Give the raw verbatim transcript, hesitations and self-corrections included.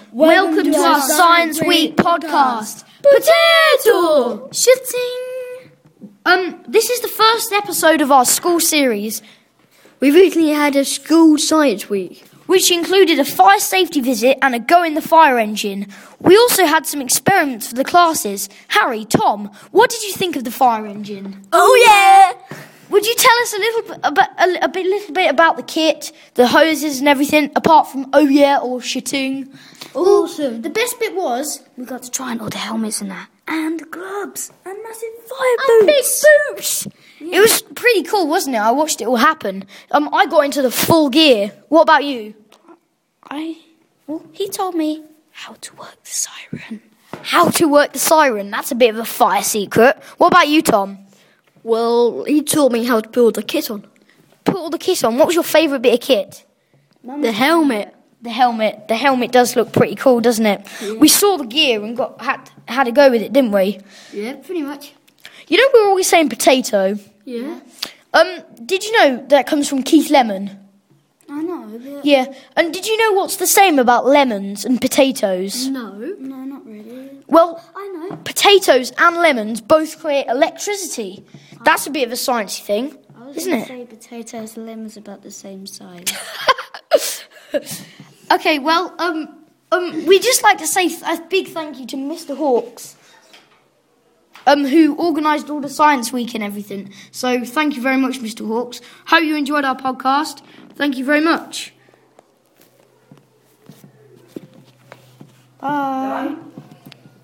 Welcome to our Science Week podcast. Potato! Shitting! Um, this is the first episode of our school series, We recently had a school science week. which included a fire safety visit and a go in the fire engine. We also had some experiments for the classes. Harry, Tom, what did you think of the fire engine? Oh yeah! Would you tell us a little bit about a, a bit, little bit about the kit, the hoses and everything, apart from oh yeah or shitting? Awesome. The best bit was we got to try on all the helmets and that. And gloves. And massive fire And big boots. boots. It was pretty cool, wasn't it? I watched it all happen. Um, I got into the full gear. What about you? I... Well, he told me how to work the siren. How to work the siren. That's a bit of a fire secret. What about you, Tom? Well, he taught me how to build a kit on. Put all the kit on. What was your favourite bit of kit? The helmet. The helmet. The helmet does look pretty cool, doesn't it? Yeah. We saw the gear and got had had to go with it, didn't we? Yeah, pretty much. You know we were always saying potato. Yeah. Um, did you know that comes from Keith Lemon? I know, but... Yeah. And did you know what's the same about lemons and potatoes? No. No, not really. Well, I know. potatoes and lemons both create electricity. That's a bit of a sciencey thing, isn't it? say potatoes and lemons about the same size. Okay, well, um, um, we'd just like to say th- a big thank you to Mister Hawks, um, who organised all the Science Week and everything. So thank you very much, Mister Hawks. Hope you enjoyed our podcast. Thank you very much. Bye.